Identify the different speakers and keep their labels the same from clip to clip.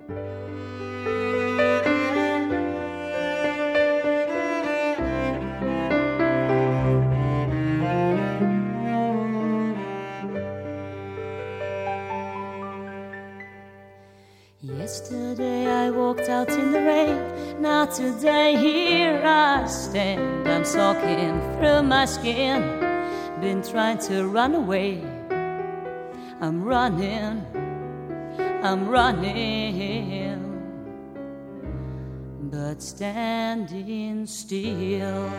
Speaker 1: Yesterday I walked out in the rain. Now today here I stand. I'm soaking through my skin. Been trying to run away. I'm running, but standing still.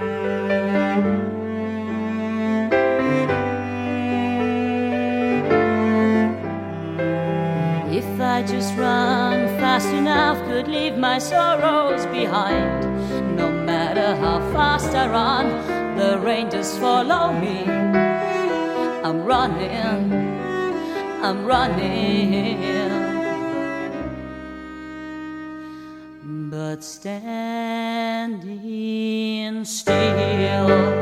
Speaker 1: If I just run fast enough, could leave my sorrows behind. No matter how fast I run, the rain just follow me. I'm running, but standing still.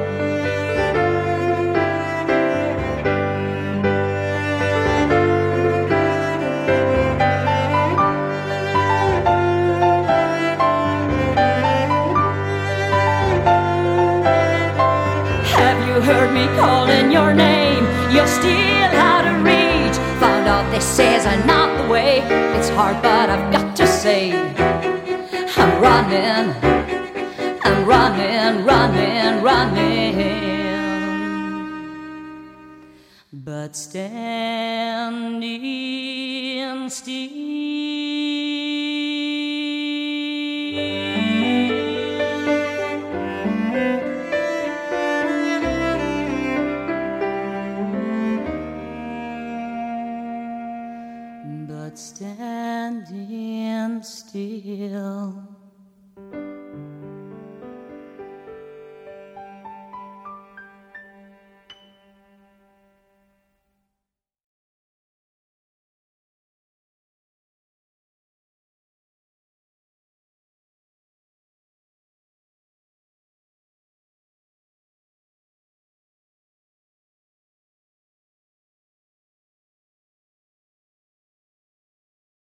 Speaker 1: You heard me calling your name, you're still out of reach. Found out this is not the way. It's hard but I've got to say, I'm running, but standing still. Standing still.